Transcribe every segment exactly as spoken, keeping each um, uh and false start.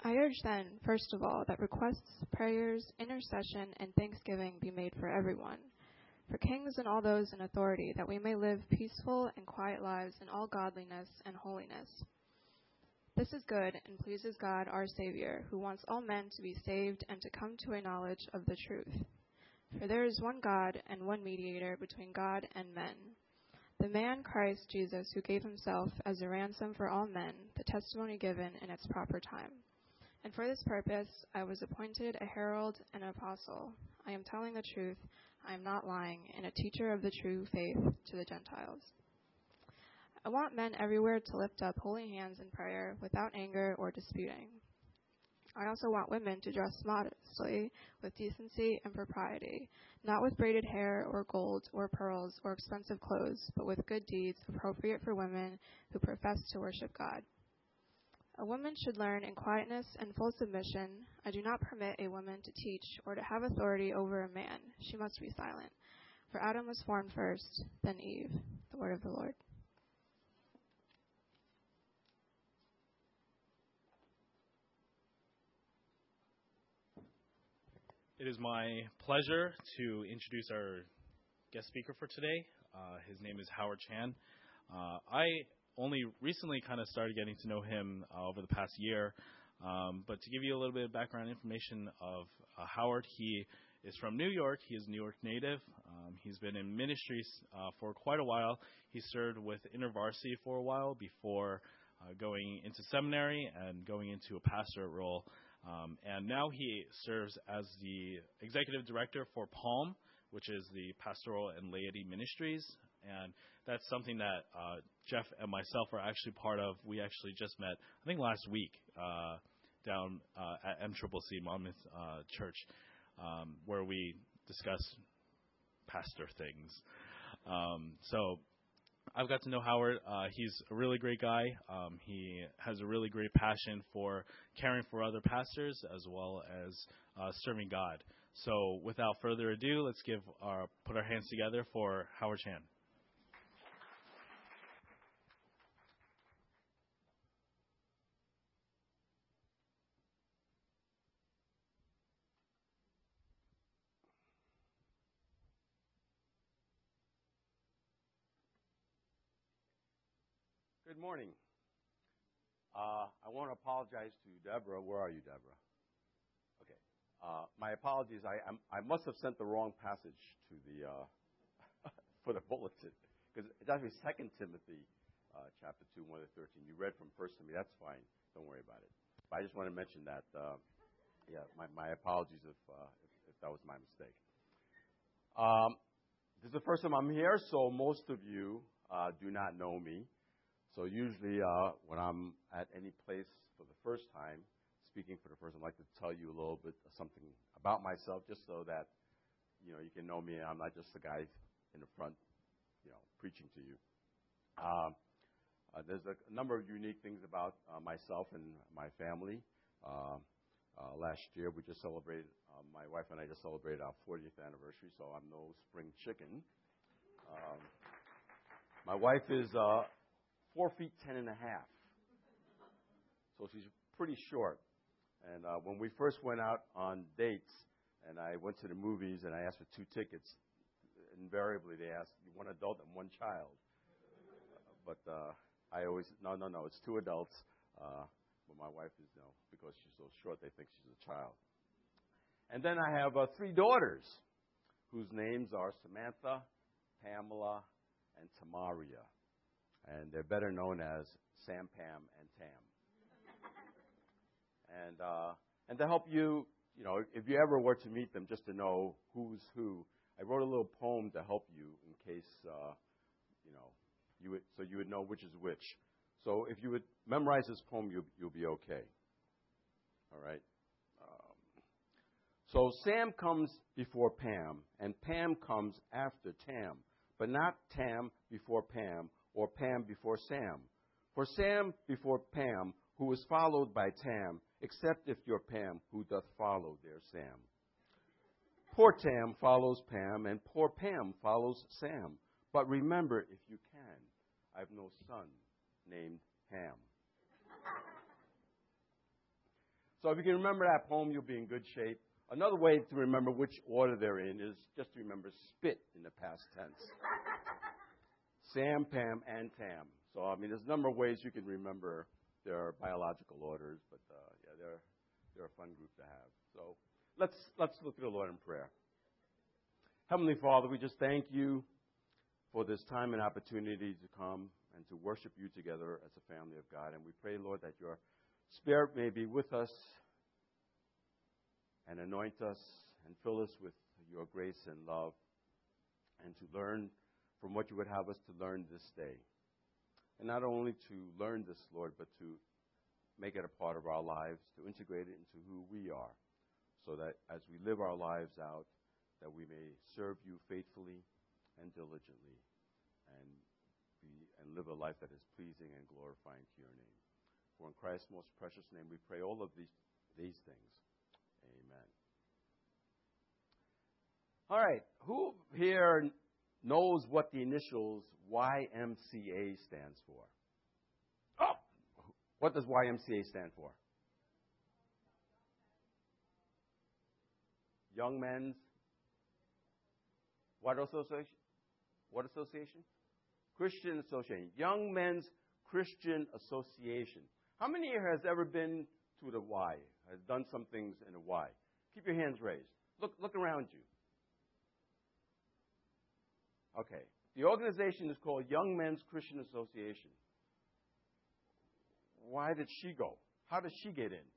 I urge then, first of all, that requests, prayers, intercession, and thanksgiving be made for everyone, for kings and all those in authority, that we may live peaceful and quiet lives in all godliness and holiness. This is good and pleases God our Savior, who wants all men to be saved and to come to a knowledge of the truth. For there is one God and one mediator between God and men, the man Christ Jesus, who gave himself as a ransom for all men, the testimony given in its proper time. And for this purpose I was appointed a herald and an apostle. I am telling the truth, I am not lying, and a teacher of the true faith to the Gentiles. I want men everywhere to lift up holy hands in prayer without anger or disputing. I also want women to dress modestly, with decency and propriety, not with braided hair or gold or pearls or expensive clothes, but with good deeds appropriate for women who profess to worship God. A woman should learn in quietness and full submission. I do not permit a woman to teach or to have authority over a man. She must be silent. For Adam was formed first, then Eve. The word of the Lord. It is my pleasure to introduce our guest speaker for today. Uh, his name is Howard Chan. Uh, I only recently kind of started getting to know him uh, over the past year, um, but to give you a little bit of background information of uh, Howard, he is from New York. He is a New York native. Um, he's been in ministries uh, for quite a while. He served with InterVarsity for a while before uh, going into seminary and going into a pastorate role. Um, and now he serves as the executive director for PALM, which is the Pastoral and Laity Ministries. And that's something that uh, Jeff and myself are actually part of. We actually just met, I think, last week uh, down uh, at M C C C, Monmouth uh, Church, um, where we discuss pastor things. Um, so I've got to know Howard. Uh, he's a really great guy. Um, he has a really great passion for caring for other pastors as well as uh, serving God. So without further ado, let's give our, put our hands together for Howard Chan. Good morning. Uh, I want to apologize to Deborah. Where are you, Deborah? Okay. Uh, my apologies. I I'm, I must have sent the wrong passage to the uh, for the bulletin, because it's actually Second Timothy uh, chapter two, one to thirteen. You read from First Timothy. That's fine. Don't worry about it. But I just want to mention that. Uh, yeah, my, my apologies if, uh, if if that was my mistake. Um, this is the first time I'm here, so most of you uh, do not know me. So usually uh, when I'm at any place for the first time, speaking for the first time, I'd like to tell you a little bit of something about myself, just so that, you know, you can know me. I'm not just the guy in the front, you know, preaching to you. Um, uh, there's a number of unique things about uh, myself and my family. Uh, uh, last year we just celebrated, uh, my wife and I just celebrated our fortieth anniversary, so I'm no spring chicken. Um, my wife is Uh, Four feet ten and a half. So she's pretty short. And uh, when we first went out on dates, and I went to the movies and I asked for two tickets, invariably they asked one adult and one child. Uh, but uh, I always, no, no, no, it's two adults. Uh, but my wife is, you know, because she's so short, they think she's a child. And then I have uh, three daughters whose names are Samantha, Pamela, and Tamaria. And they're better known as Sam, Pam, and Tam. and uh, and to help you, you know, if you ever were to meet them, just to know who's who, I wrote a little poem to help you in case, uh, you know, you would, so you would know which is which. So if you would memorize this poem, you'll, you'll be okay. All right. Um, so Sam comes before Pam, and Pam comes after Tam, but not Tam before Pam, or Pam before Sam. For Sam before Pam, who is followed by Tam, except if you're Pam, who doth follow their Sam. Poor Tam follows Pam, and poor Pam follows Sam. But remember, if you can, I've no son named Ham. So if you can remember that poem, you'll be in good shape. Another way to remember which order they're in is just to remember spit in the past tense. Sam, Pam, and Tam. So, I mean, there's a number of ways you can remember their biological orders, but, uh, yeah, they're, they're a fun group to have. So let's, let's look at the Lord in prayer. Heavenly Father, we just thank you for this time and opportunity to come and to worship you together as a family of God. And we pray, Lord, that your Spirit may be with us and anoint us and fill us with your grace and love, and to learn from what you would have us to learn this day. And not only to learn this, Lord, but to make it a part of our lives, to integrate it into who we are, so that as we live our lives out, that we may serve you faithfully and diligently and be and live a life that is pleasing and glorifying to your name. For in Christ's most precious name we pray all of these, these things. Amen. All right. Who here knows what the initials Y M C A stands for? Oh! What does Y M C A stand for? Young Men's what association? What association? Christian Association. Young Men's Christian Association. How many here has ever been to the Y? Has done some things in the Y? Keep your hands raised. Look, look around you. Okay. The organization is called Young Men's Christian Association. Why did she go? How did she get in?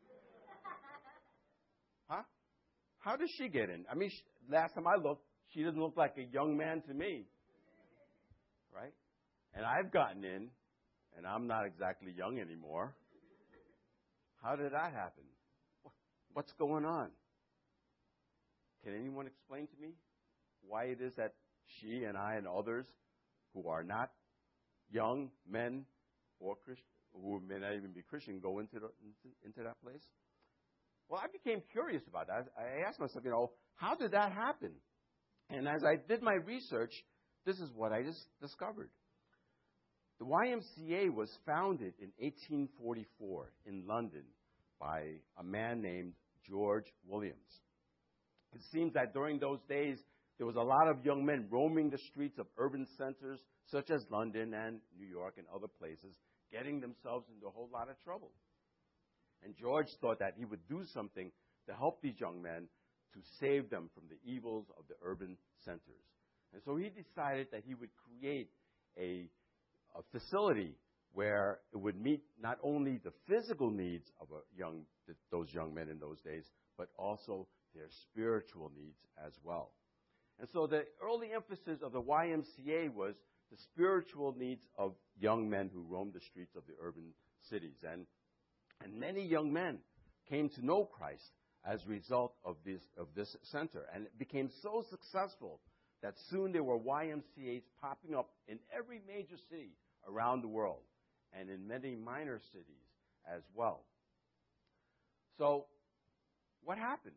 Huh? How did she get in? I mean, she, last time I looked, she doesn't look like a young man to me. Right? And I've gotten in, and I'm not exactly young anymore. How did that happen? What's going on? Can anyone explain to me why it is that she and I and others who are not young men or Christian, who may not even be Christian, go into, the, into, into that place? Well, I became curious about that. I asked myself, you know, how did that happen? And as I did my research, this is what I just discovered. The Y M C A was founded in eighteen forty-four in London by a man named George Williams. It seems that during those days, there was a lot of young men roaming the streets of urban centers such as London and New York and other places, getting themselves into a whole lot of trouble. And George thought that he would do something to help these young men to save them from the evils of the urban centers. And so he decided that he would create a, a facility where it would meet not only the physical needs of a young, those young men in those days, but also their spiritual needs as well. And so the early emphasis of the Y M C A was the spiritual needs of young men who roamed the streets of the urban cities. And, and many young men came to know Christ as a result of this, of this center. And it became so successful that soon there were Y M C As popping up in every major city around the world and in many minor cities as well. So what happened?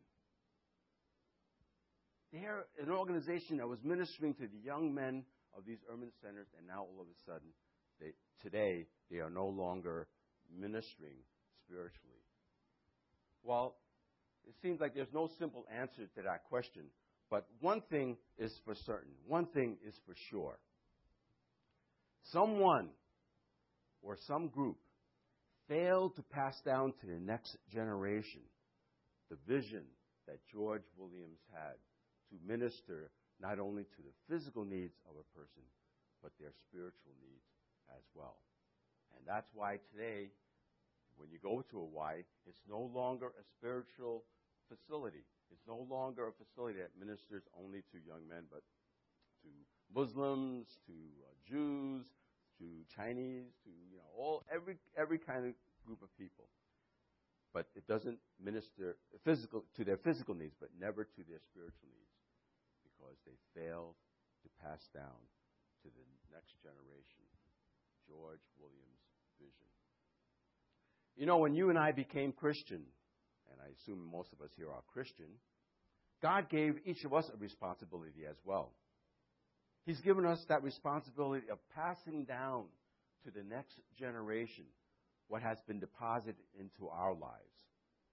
They're an organization that was ministering to the young men of these urban centers, and now all of a sudden, they, today, they are no longer ministering spiritually. Well, it seems like there's no simple answer to that question, but one thing is for certain. One thing is for sure. Someone or some group failed to pass down to the next generation the vision that George Williams had to minister not only to the physical needs of a person, but their spiritual needs as well. And that's why today, when you go to a Y, it's no longer a spiritual facility. It's no longer a facility that ministers only to young men, but to Muslims, to uh, Jews, to Chinese, to you know all every every kind of group of people. But it doesn't minister physical to their physical needs, but never to their spiritual needs, because they failed to pass down to the next generation George Williams' vision. You know, when you and I became Christian, and I assume most of us here are Christian, God gave each of us a responsibility as well. He's given us that responsibility of passing down to the next generation what has been deposited into our lives.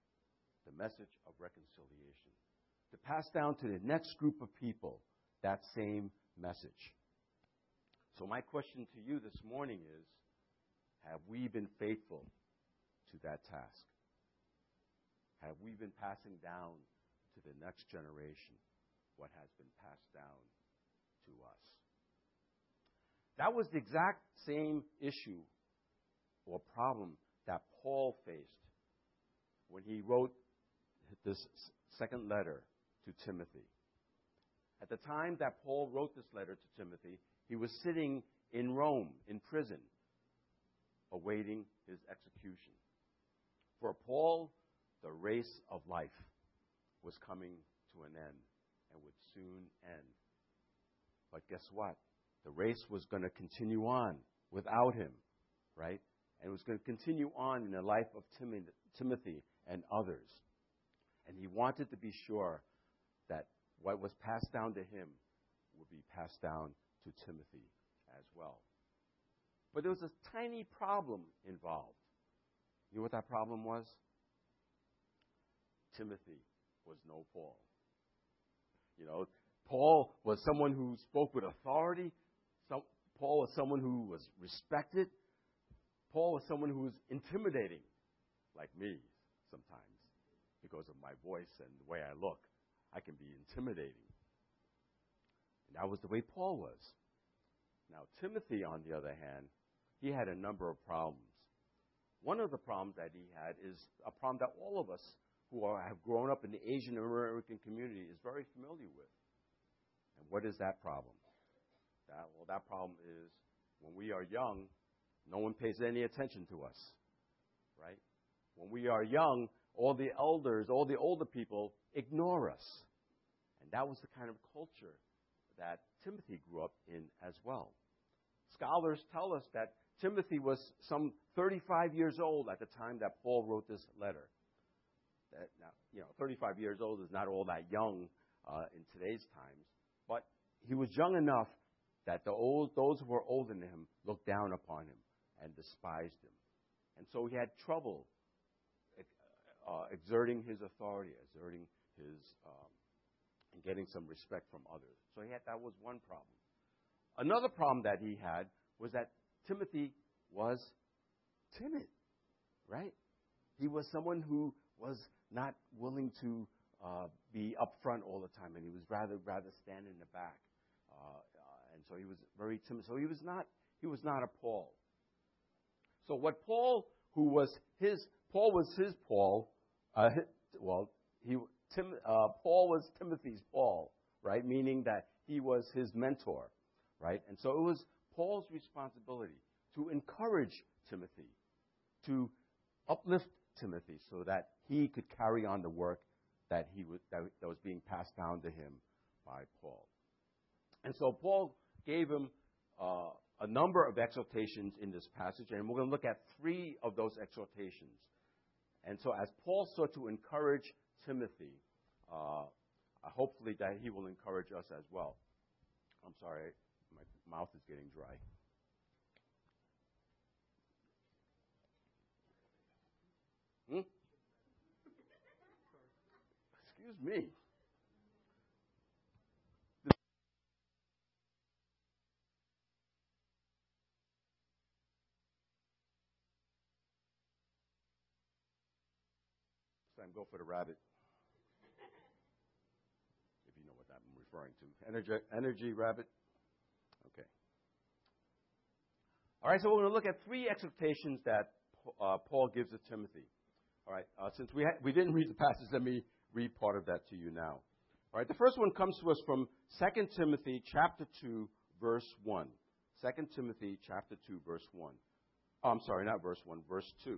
the message of reconciliation, to pass down to the next group of people that same message. So my question to you this morning is, have we been faithful to that task? Have we been passing down to the next generation what has been passed down to us? That was the exact same issue or problem that Paul faced when he wrote this second letter to Timothy. At the time that Paul wrote this letter to Timothy, he was sitting in Rome, in prison, awaiting his execution. For Paul, the race of life was coming to an end and would soon end. But guess what? The race was going to continue on without him, right? And it was going to continue on in the life of Tim- Timothy and others. And he wanted to be sure that what was passed down to him would be passed down to Timothy as well. But there was a tiny problem involved. You know what that problem was? Timothy was no Paul. You know, Paul was someone who spoke with authority. Some, Paul was someone who was respected. Paul was someone who was intimidating, like me sometimes, because of my voice and the way I look. I can be intimidating. And that was the way Paul was. Now, Timothy, on the other hand, he had a number of problems. One of the problems that he had is a problem that all of us who are, have grown up in the Asian American community is very familiar with. And what is that problem? That, well, that problem is when we are young, no one pays any attention to us, right? When we are young, all the elders, all the older people ignore us. And that was the kind of culture that Timothy grew up in as well. Scholars tell us that Timothy was some thirty-five years old at the time that Paul wrote this letter. That, now, you know, thirty-five years old is not all that young uh, in today's times, but he was young enough that the old, those who were older than him looked down upon him and despised him. And so he had trouble uh, exerting his authority, exerting his, um, and getting some respect from others. So he had, that was one problem. Another problem that he had was that Timothy was timid, right? He was someone who was not willing to uh, be up front all the time, and he was rather rather stand in the back. Uh, uh, and so he was very timid. So he was not he was not a Paul. So what Paul, who was his Paul was his Paul. Uh, well, he Tim uh, Paul was Timothy's Paul, right? Meaning that he was his mentor, right? And so it was Paul's responsibility to encourage Timothy, to uplift Timothy so that he could carry on the work that he was, that, that was being passed down to him by Paul. And so Paul gave him uh, a number of exhortations in this passage, and we're going to look at three of those exhortations. And so as Paul sought to encourage Timothy, uh, hopefully that he will encourage us as well. I'm sorry, my mouth is getting dry. Hmm? Excuse me. Time, go for the rabbit. If you know what I'm referring to. Energy, energy rabbit. Okay. All right, so we're going to look at three exhortations that uh, Paul gives to Timothy. All right, uh, since we ha- we didn't read the passage, let me read part of that to you now. All right, the first one comes to us from Second Timothy chapter two, verse one. Second Timothy chapter two, verse one. Oh, I'm sorry, not verse one, verse two.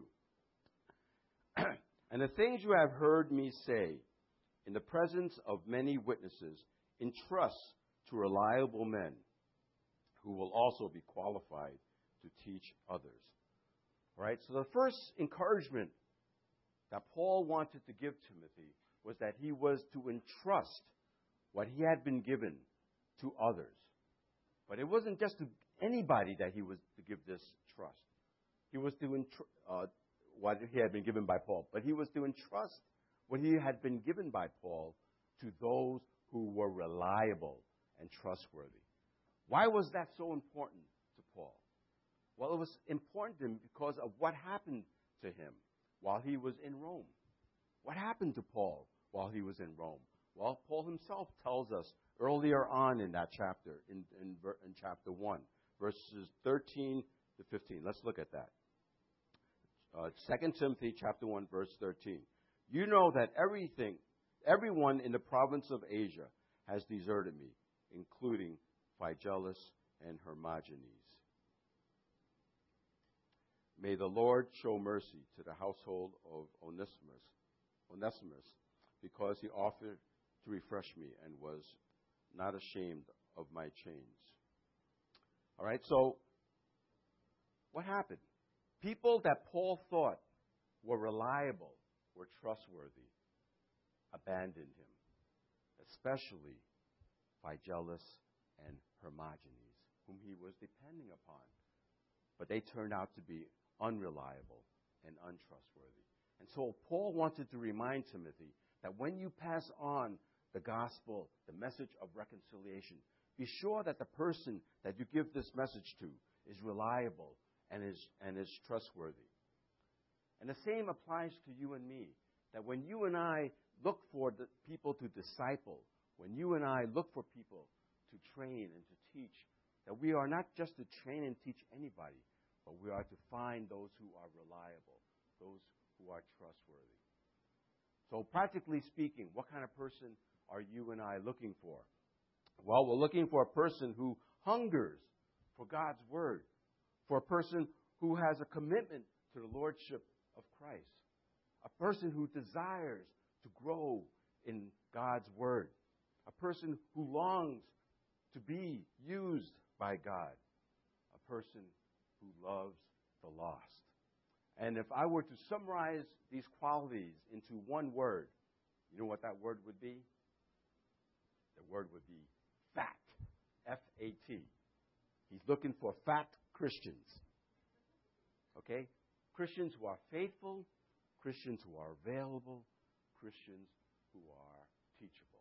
And the things you have heard me say in the presence of many witnesses, entrust to reliable men who will also be qualified to teach others. All right, so the first encouragement that Paul wanted to give Timothy was that he was to entrust what he had been given to others. But it wasn't just to anybody that he was to give this trust. He was to entrust uh, what he had been given by Paul, but he was to entrust what he had been given by Paul to those who were reliable and trustworthy. Why was that so important to Paul? Well, it was important to him because of what happened to him while he was in Rome. What happened to Paul while he was in Rome? Well, Paul himself tells us earlier on in that chapter, in, in, in chapter one, verses thirteen to fifteen. Let's look at that. Uh, Second Timothy chapter one, verse thirteen. You know that everything, everyone in the province of Asia has deserted me, including Phygelus and Hermogenes. May the Lord show mercy to the household of Onesimus, Onesimus, because he offered to refresh me and was not ashamed of my chains. All right, so what happened? People that Paul thought were reliable, were trustworthy, abandoned him, especially Phygelus and Hermogenes, whom he was depending upon. But they turned out to be unreliable and untrustworthy. And so Paul wanted to remind Timothy that when you pass on the gospel, the message of reconciliation, be sure that the person that you give this message to is reliable and is, and is trustworthy. And the same applies to you and me, that when you and I look for the people to disciple, when you and I look for people to train and to teach, that we are not just to train and teach anybody, but we are to find those who are reliable, those who are trustworthy. So practically speaking, what kind of person are you and I looking for? Well, we're looking for a person who hungers for God's Word, for a person who has a commitment to the Lordship of Christ, a person who desires to grow in God's Word, a person who longs to be used by God, a person who loves the lost. And if I were to summarize these qualities into one word, you know what that word would be? The word would be fat. F A T. He's looking for fat Christians. Okay? Christians who are faithful, Christians who are available, Christians who are teachable.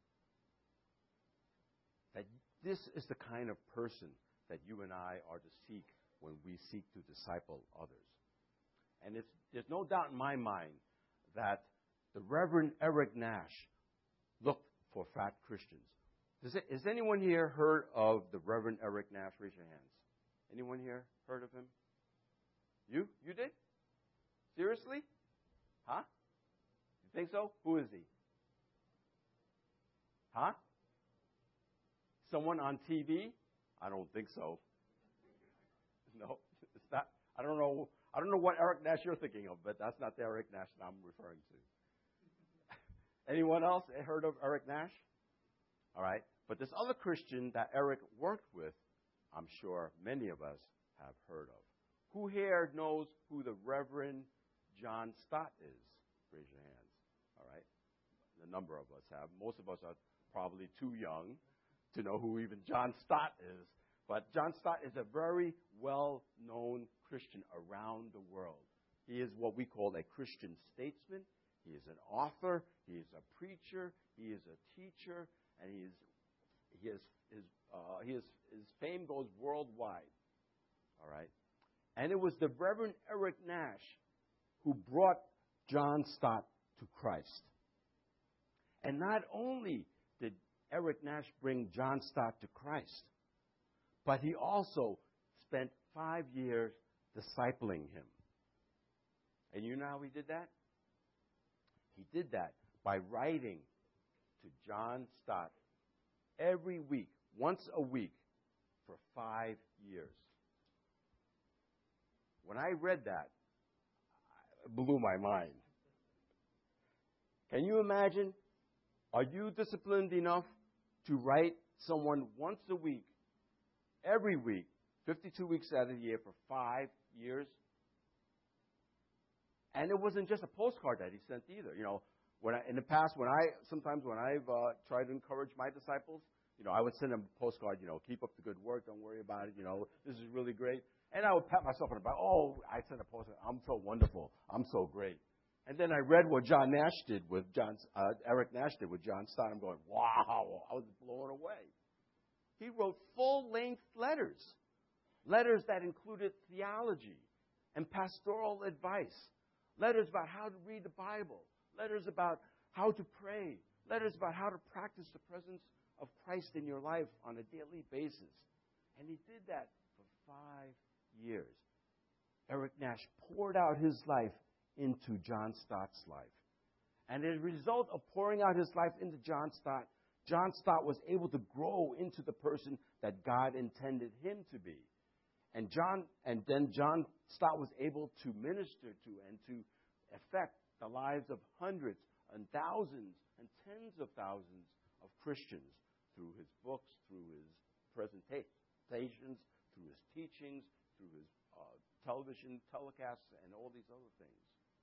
That this is the kind of person that you and I are to seek when we seek to disciple others. And it's, there's no doubt in my mind that the Reverend Eric Nash looked for fat Christians. Does it, has anyone here heard of the Reverend Eric Nash? Raise your hands. Anyone here heard of him? You? You did? Seriously? Huh? You think so? Who is he? Huh? Someone on T V? I don't think so. No, it's not. I don't know. I don't know what Eric Nash you're thinking of, but that's not the Eric Nash that I'm referring to. Anyone else heard of Eric Nash? All right. But this other Christian that Eric worked with, I'm sure many of us have heard of. Who here knows who the Reverend John Stott is? Raise your hands. All right. A number of us have. Most of us are probably too young to know who even John Stott is. But John Stott is a very well-known Christian around the world. He is what we call a Christian statesman. He is an author. He is a preacher. He is a teacher. And he is, he is, his, uh, he is, his fame goes worldwide. All right? And it was the Reverend Eric Nash who brought John Stott to Christ. And not only did Eric Nash bring John Stott to Christ, but he also spent five years discipling him. And you know how he did that? He did that by writing to John Stott every week, once a week, for five years. When I read that, it blew my mind. Can you imagine? Are you disciplined enough to write someone once a week, every week, fifty-two weeks out of the year for five years? And it wasn't just a postcard that he sent either. You know, when I, in the past, when I sometimes when I've uh, tried to encourage my disciples, you know, I would send them a postcard. You know, keep up the good work. Don't worry about it. You know, this is really great. And I would pat myself on the back. Oh, I sent a postcard. I'm so wonderful. I'm so great. And then I read what John Nash did with John, uh, Eric Nash did with John Stott. I'm going, wow, I was blown away. He wrote full-length letters, letters that included theology and pastoral advice, letters about how to read the Bible, letters about how to pray, letters about how to practice the presence of Christ in your life on a daily basis. And he did that for five years. Eric Nash poured out his life into John Stott's life. And as a result of pouring out his life into John Stott, John Stott was able to grow into the person that God intended him to be. And John, and then John Stott was able to minister to and to affect the lives of hundreds and thousands and tens of thousands of Christians through his books, through his presentations, through his teachings, through his uh, television telecasts, and all these other things.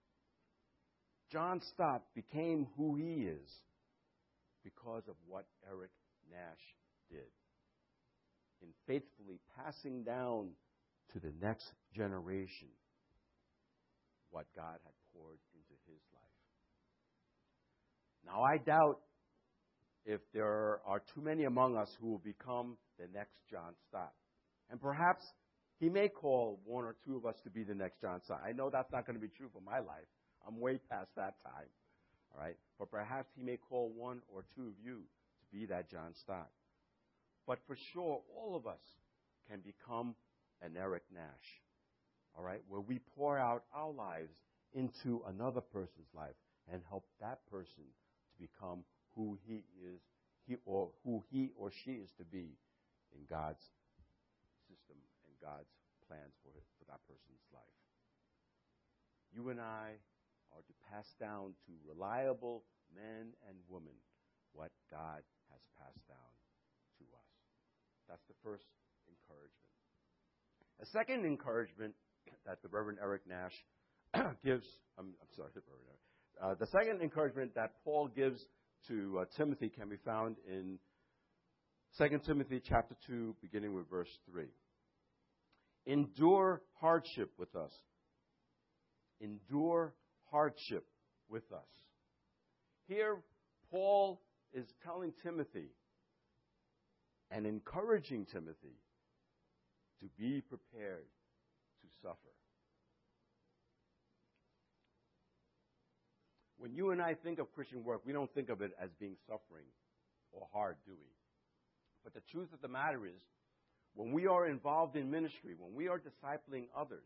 John Stott became who he is because of what Eric Nash did in faithfully passing down to the next generation what God had poured into his life. Now, I doubt if there are too many among us who will become the next John Stott. And perhaps he may call one or two of us to be the next John Stott. I know that's not going to be true for my life. I'm way past that time. All right? But perhaps he may call one or two of you to be that John Stott. But for sure, all of us can become an Eric Nash. All right? Where we pour out our lives into another person's life and help that person to become who he is, he or who he or she is to be in God's system and God's plans for it, for that person's life. You and I are to pass down to reliable men and women what God has passed down to us. That's the first encouragement. A second encouragement that the Reverend Eric Nash gives, I'm, I'm sorry, the Reverend Eric, uh, the second encouragement that Paul gives to uh, Timothy can be found in Second Timothy chapter two, beginning with verse three. Endure hardship with us. Endure hardship with us. Here, Paul is telling Timothy and encouraging Timothy to be prepared to suffer. When you and I think of Christian work, we don't think of it as being suffering or hard, do we? But the truth of the matter is, when we are involved in ministry, when we are discipling others,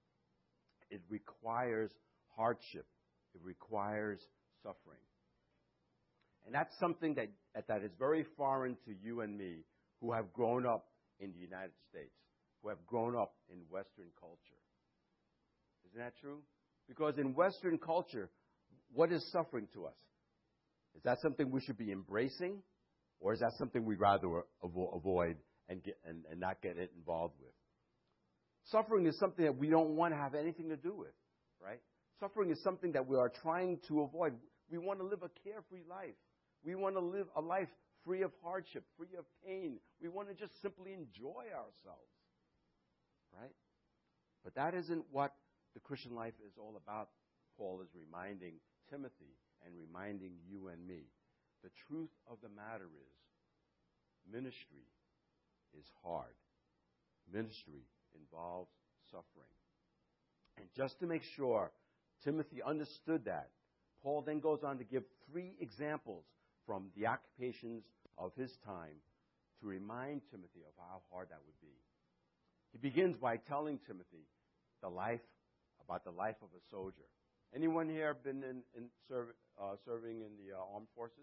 it requires hardship. It requires suffering. And that's something that, that is very foreign to you and me who have grown up in the United States, who have grown up in Western culture. Isn't that true? Because in Western culture, what is suffering to us? Is that something we should be embracing? Or is that something we'd rather avo- avoid and, get, and, and not get it involved with? Suffering is something that we don't want to have anything to do with, right? Suffering is something that we are trying to avoid. We want to live a carefree life. We want to live a life free of hardship, free of pain. We want to just simply enjoy ourselves, right? But that isn't what the Christian life is all about. Paul is reminding Timothy and reminding you and me. The truth of the matter is, ministry is hard. Ministry involves suffering. And just to make sure Timothy understood that, Paul then goes on to give three examples from the occupations of his time to remind Timothy of how hard that would be. He begins by telling Timothy the life, about the life of a soldier. Anyone here been in, in serv, uh, serving in the uh, armed forces?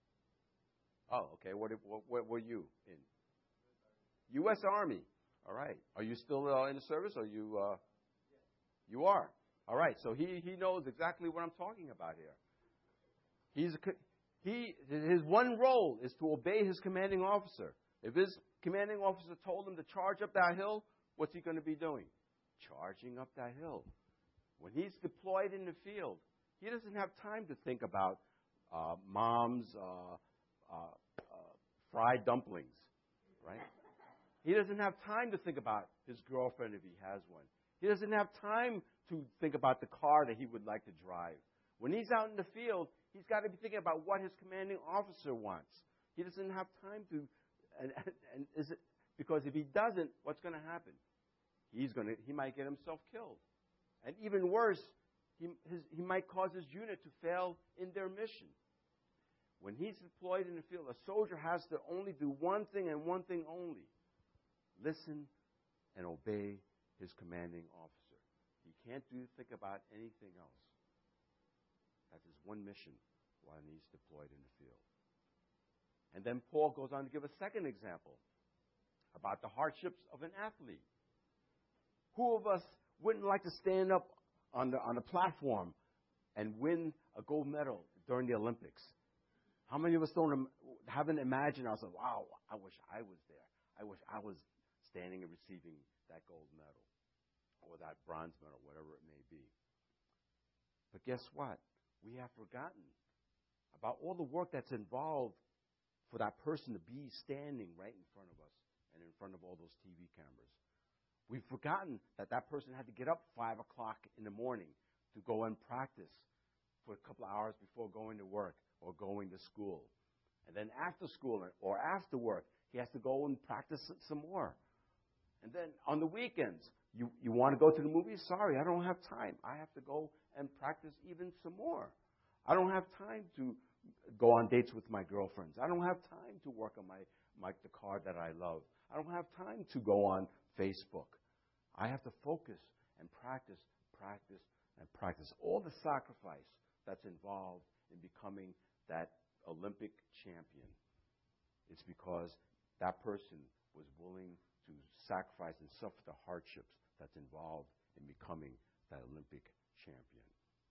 Oh, okay. What, what, what were you in? U S Army. All right. Are you still uh, in the service? Or you? Uh, you are. All right. So he, he knows exactly what I'm talking about here. He's a, he his one role is to obey his commanding officer. If his commanding officer told him to charge up that hill, what's he going to be doing? Charging up that hill. When he's deployed in the field, he doesn't have time to think about uh, mom's uh, uh, uh, fried dumplings, right? He doesn't have time to think about his girlfriend if he has one. He doesn't have time to think about the car that he would like to drive When he's out in the field, he's got to be thinking about what his commanding officer wants. He doesn't have time to, and, and, and is it, because if he doesn't, what's going to happen? He's going to, he might get himself killed. And even worse, he, his, he might cause his unit to fail in their mission. When he's deployed in the field, a soldier has to only do one thing and one thing only. Listen and obey his commanding officer. He can't do think about anything else. That's his one mission while he's deployed in the field. And then Paul goes on to give a second example about the hardships of an athlete. Who of us wouldn't like to stand up on the on the platform and win a gold medal during the Olympics? How many of us don't haven't imagined ourselves, wow, I wish I was there. I wish I was standing and receiving that gold medal or that bronze medal, whatever it may be. But guess what? We have forgotten about all the work that's involved for that person to be standing right in front of us and in front of all those T V cameras. We've forgotten that that person had to get up five o'clock in the morning to go and practice for a couple of hours before going to work or going to school. And then after school or after work, he has to go and practice some more. And then on the weekends, you, you want to go to the movies? Sorry, I don't have time. I have to go and practice even some more. I don't have time to go on dates with my girlfriends. I don't have time to work on my, my the car that I love. I don't have time to go on Facebook. I have to focus and practice, practice, and practice. All the sacrifice that's involved in becoming that Olympic champion is because that person was willing to sacrifice and suffer the hardships that's involved in becoming that Olympic champion.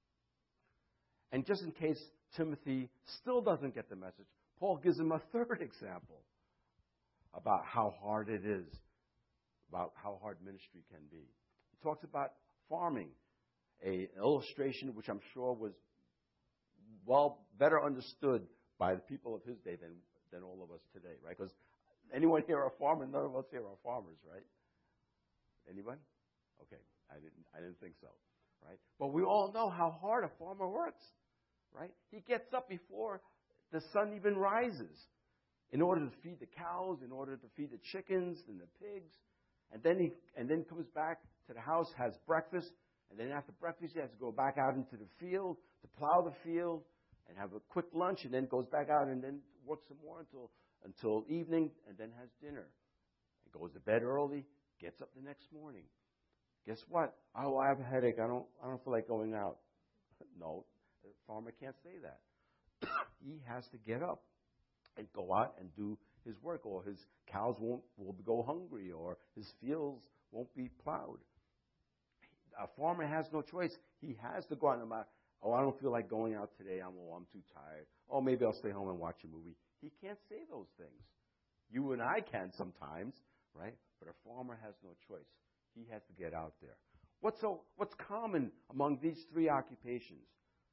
And just in case Timothy still doesn't get the message, Paul gives him a third example about how hard it is, about how hard ministry can be. He talks about farming, an illustration which I'm sure was well better understood by the people of his day than, than all of us today, right? Because anyone here are farmers? None of us here are farmers, right? Anyone? Okay, I didn't, I didn't think so, right? But we all know how hard a farmer works, right? He gets up before the sun even rises in order to feed the cows, in order to feed the chickens and the pigs, and then he and then comes back to the house, has breakfast, and then after breakfast he has to go back out into the field to plow the field and have a quick lunch, and then goes back out and then works some more until until evening, and then has dinner. He goes to bed early, gets up the next morning. Guess what? Oh, I have a headache. I don't I don't feel like going out. No, the farmer can't say that. He has to get up and go out and do his work, or his cows won't will go hungry, or his fields won't be plowed. A farmer has no choice. He has to go out no matter, oh, I don't feel like going out today. I'm, oh, I'm too tired. Oh, maybe I'll stay home and watch a movie. He can't say those things. You and I can sometimes, right? But a farmer has no choice. He has to get out there. What's so? What's common among these three occupations?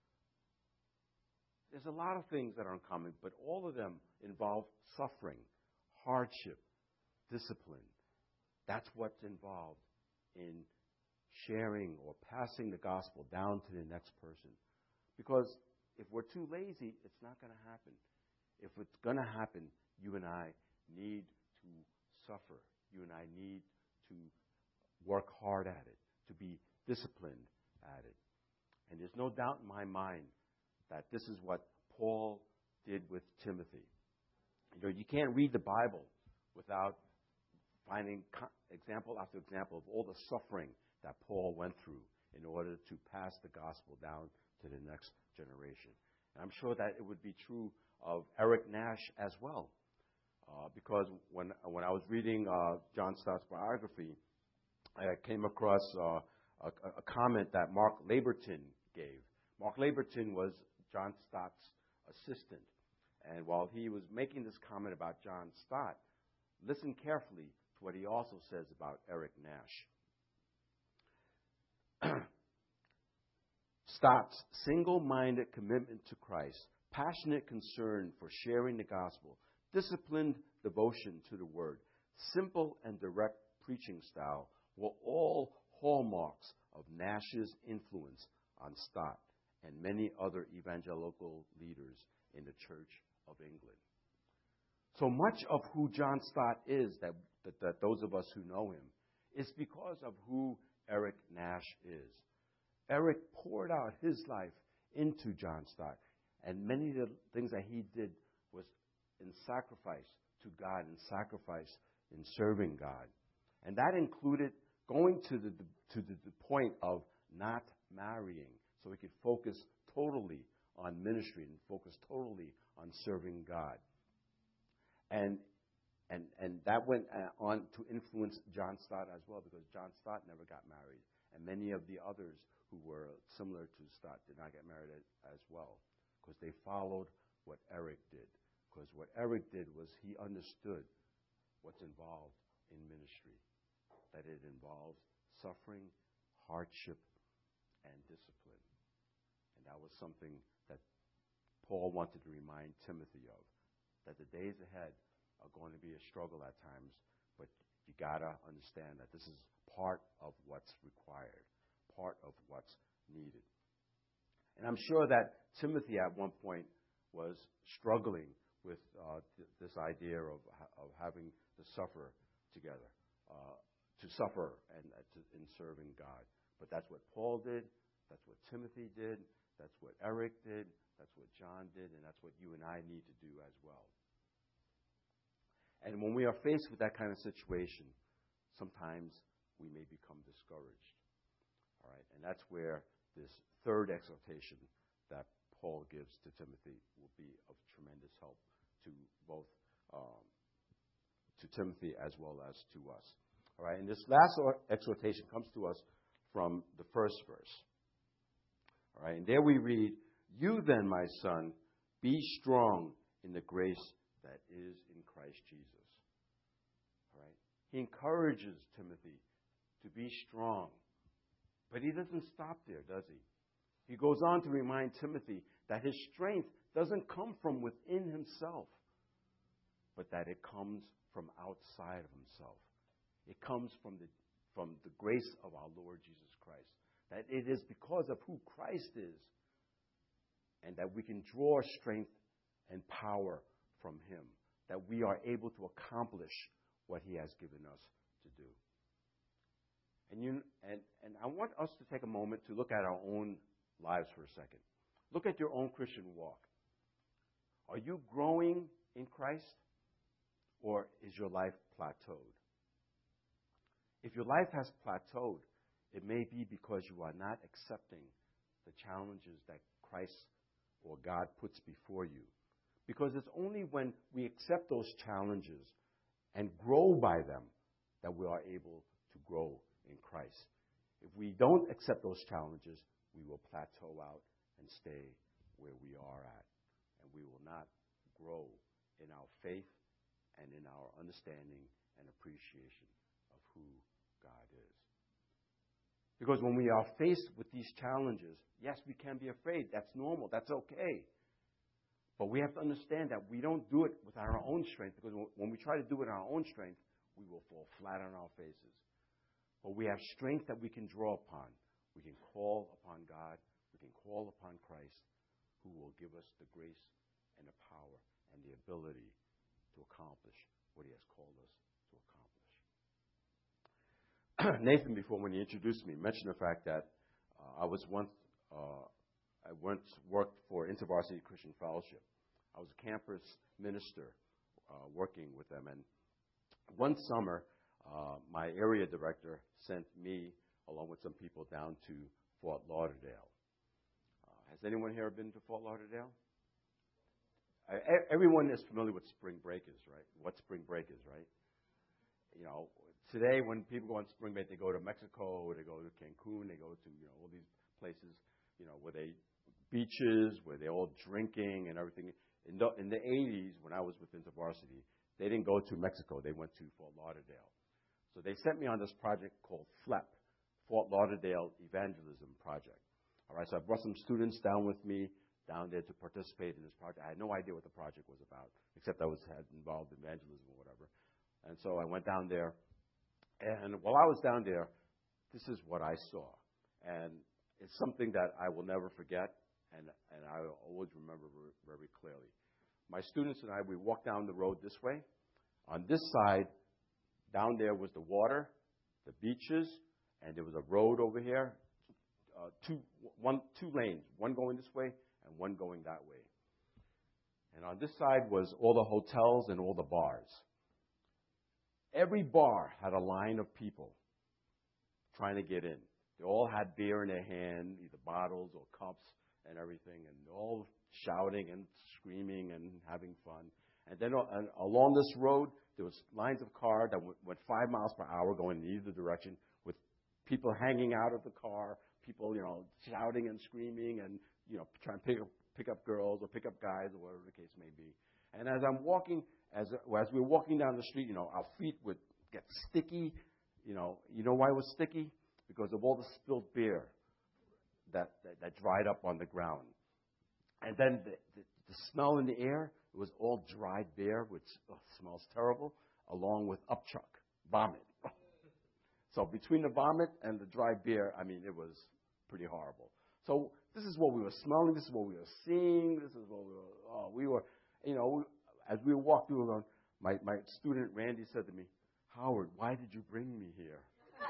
There's a lot of things that are uncommon, but all of them involve suffering, hardship, discipline. That's what's involved in sharing or passing the gospel down to the next person. Because if we're too lazy, it's not going to happen. If it's going to happen, you and I need to suffer. You and I need to work hard at it, to be disciplined at it. And there's no doubt in my mind that this is what Paul did with Timothy. You know, you can't read the Bible without finding example after example of all the suffering that Paul went through in order to pass the gospel down to the next generation. And I'm sure that it would be true of Eric Nash as well. Uh, because when when I was reading uh, John Stott's biography, I came across uh, a, a comment that Mark Laberton gave. Mark Laberton was John Stott's assistant. And while he was making this comment about John Stott, listen carefully to what he also says about Eric Nash. Stott's single-minded commitment to Christ, passionate concern for sharing the gospel, disciplined devotion to the word, simple and direct preaching style were all hallmarks of Nash's influence on Stott and many other evangelical leaders in the Church of England. So much of who John Stott is, that, that, that those of us who know him, is because of who Eric Nash is. Eric poured out his life into John Stott, and many of the things that he did was in sacrifice to God, in sacrifice in serving God. And that included going to the, to the, the point of not marrying, so he could focus totally on ministry and focus totally on serving God. And and and that went uh, on to influence John Stott as well, because John Stott never got married, and many of the others who were similar to Stott did not get married as well, because they followed what Eric did. Because what Eric did was he understood what's involved in ministry, that it involves suffering, hardship, and discipline. And that was something that Paul wanted to remind Timothy of, that the days ahead are going to be a struggle at times, but you got to understand that this is part of what's required, part of what's needed. And I'm sure that Timothy at one point was struggling with uh, th- this idea of, of having to suffer together, uh, to suffer and uh, to, in serving God. But that's what Paul did, that's what Timothy did, that's what Eric did, that's what John did, and that's what you and I need to do as well. And when we are faced with that kind of situation, sometimes we may become discouraged. All right, and that's where this third exhortation that Paul gives to Timothy will be of tremendous help to both um, to Timothy as well as to us. All right, and this last exhortation comes to us from the first verse. All right, and there we read, "You then, my son, be strong in the grace that is in Christ Jesus." All right, he encourages Timothy to be strong, but he doesn't stop there, does he? He goes on to remind Timothy that his strength doesn't come from within himself, but that it comes from outside of himself. It comes from the, from the grace of our Lord Jesus Christ. That it is because of who Christ is, and that we can draw strength and power from him, that we are able to accomplish what he has given us to do. And, you, and, and I want us to take a moment to look at our own lives for a second. Look at your own Christian walk. Are you growing in Christ, or is your life plateaued? If your life has plateaued, it may be because you are not accepting the challenges that Christ or God puts before you. Because it's only when we accept those challenges and grow by them that we are able to grow in Christ. If we don't accept those challenges, we will plateau out and stay where we are at. And we will not grow in our faith and in our understanding and appreciation of who God is. Because when we are faced with these challenges, yes, we can be afraid. That's normal. That's okay. But we have to understand that we don't do it with our own strength, because when we try to do it in our own strength, we will fall flat on our faces. But we have strength that we can draw upon. We can call upon God. We can call upon Christ, who will give us the grace and the power and the ability to accomplish what he has called us to accomplish. Nathan, before when he introduced me, mentioned the fact that uh, I was once uh, I once worked for InterVarsity Christian Fellowship. I was a campus minister uh, working with them, and one summer, uh, my area director sent me along with some people down to Fort Lauderdale. Uh, has anyone here been to Fort Lauderdale? I, everyone is familiar with spring break is, right? What spring break is, right? You know, today when people go on spring break, they go to Mexico, or they go to Cancun, they go to, you know, all these places, you know, where they, beaches, where they're all drinking and everything. In the, in the eighties, when I was with InterVarsity, they didn't go to Mexico, they went to Fort Lauderdale. So they sent me on this project called FLEP, Fort Lauderdale Evangelism Project. All right, so I brought some students down with me down there to participate in this project. I had no idea what the project was about, except I was had involved in evangelism or whatever. And so I went down there, and while I was down there, this is what I saw. And it's something that I will never forget. and and I always remember very clearly. My students and I, we walked down the road this way. On this side, down there was the water, the beaches, and there was a road over here, uh, two, one, two lanes, one going this way and one going that way. And on this side was all the hotels and all the bars. Every bar had a line of people trying to get in. They all had beer in their hand, either bottles or cups and everything, and all shouting and screaming and having fun. And then uh, and along this road, there was lines of cars that w- went five miles per hour going in either direction, with people hanging out of the car, people, you know, shouting and screaming and, you know, trying to pick up, pick up girls or pick up guys or whatever the case may be. And as I'm walking, as as we were walking down the street, you know, our feet would get sticky. You know, you know why it was sticky? Because of all the spilled beer that, that, that dried up on the ground. And then the, the, the smell in the air, it was all dried beer, which oh, smells terrible, along with upchuck, vomit. So between the vomit and the dried beer, I mean, it was pretty horrible. So this is what we were smelling. This is what we were seeing. This is what we were, oh, we were, you know, we, as we walked through along, my, my student Randy said to me, "Howard, why did you bring me here?"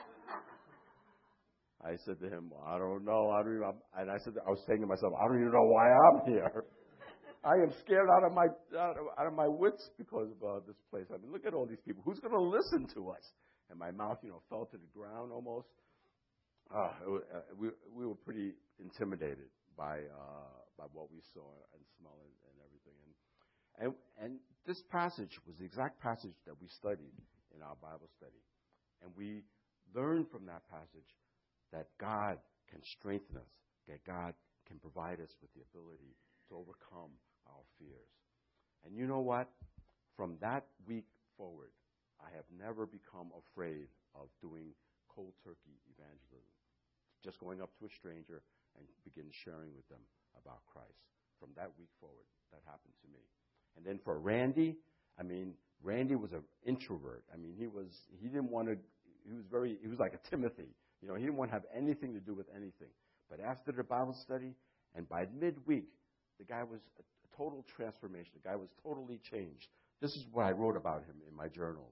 I said to him, well, I don't know. I don't even, and I said, I was saying to myself, I don't even know why I'm here. I am scared out of my out of, out of my wits because of uh, this place. I mean, look at all these people. Who's going to listen to us? And my mouth, you know, fell to the ground almost. Uh, it was, uh, we we were pretty intimidated by uh, by what we saw and smelled and, and everything. And, and and this passage was the exact passage that we studied in our Bible study, and we learned from that passage that God can strengthen us, that God can provide us with the ability to overcome our fears. And you know what? From that week forward, I have never become afraid of doing cold turkey evangelism. Just going up to a stranger and begin sharing with them about Christ. From that week forward, that happened to me. And then for Randy, I mean, Randy was an introvert. I mean, he was, he didn't want to, he was very, he was like a Timothy. You know, he didn't want to have anything to do with anything. But after the Bible study, and by midweek, the guy was a, a total transformation. The guy was totally changed. This is what I wrote about him in my journal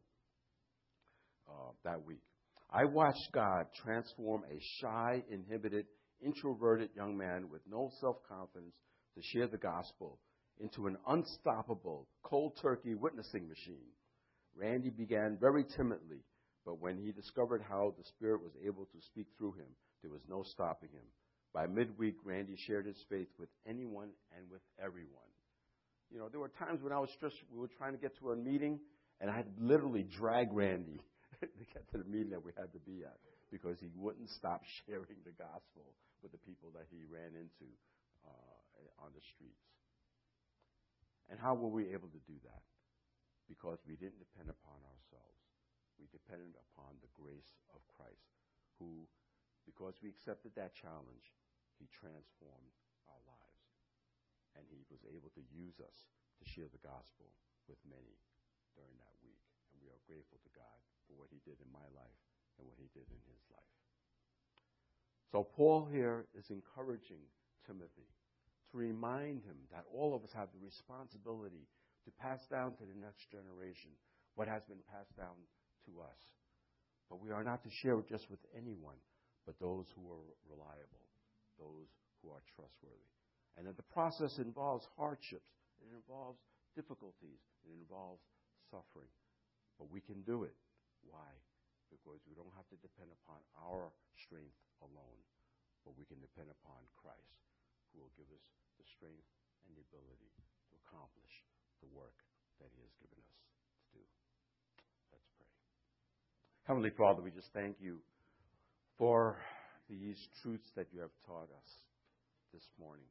uh, that week. I watched God transform a shy, inhibited, introverted young man with no self-confidence to share the gospel into an unstoppable, cold turkey witnessing machine. Randy began very timidly, but when he discovered how the Spirit was able to speak through him, there was no stopping him. By midweek, Randy shared his faith with anyone and with everyone. You know, there were times when I was stressed, we were trying to get to a meeting, and I had to literally drag Randy to get to the meeting that we had to be at because he wouldn't stop sharing the gospel with the people that he ran into uh, on the streets. And how were we able to do that? Because we didn't depend upon ourselves. We depended upon the grace of Christ, who, because we accepted that challenge, he transformed our lives. And he was able to use us to share the gospel with many during that week. And we are grateful to God for what he did in my life and what he did in his life. So Paul here is encouraging Timothy to remind him that all of us have the responsibility to pass down to the next generation what has been passed down to us. But we are not to share it just with anyone, but those who are reliable, those who are trustworthy. And that the process involves hardships, it involves difficulties, it involves suffering. But we can do it. Why? Because we don't have to depend upon our strength alone, but we can depend upon Christ, who will give us the strength and the ability to accomplish the work that he has given us to do. Let's pray. Heavenly Father, we just thank you for these truths that you have taught us this morning.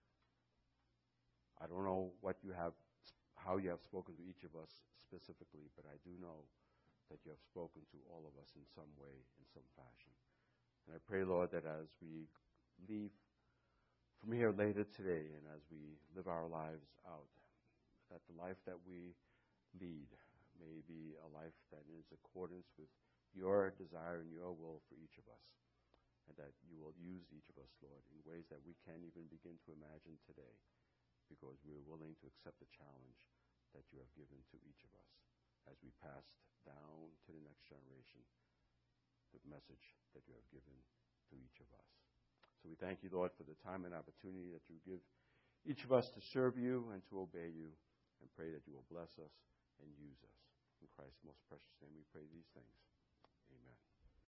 I don't know what you have, how you have spoken to each of us specifically, but I do know that you have spoken to all of us in some way, in some fashion. And I pray, Lord, that as we leave from here later today and as we live our lives out, that the life that we lead may be a life that is in accordance with your desire and your will for each of us. and that you will use each of us, Lord, in ways that we can't even begin to imagine today, because we're willing to accept the challenge that you have given to each of us as we pass down to the next generation the message that you have given to each of us. So we thank you, Lord, for the time and opportunity that you give each of us to serve you and to obey you, and pray that you will bless us and use us. In Christ's most precious name we pray these things.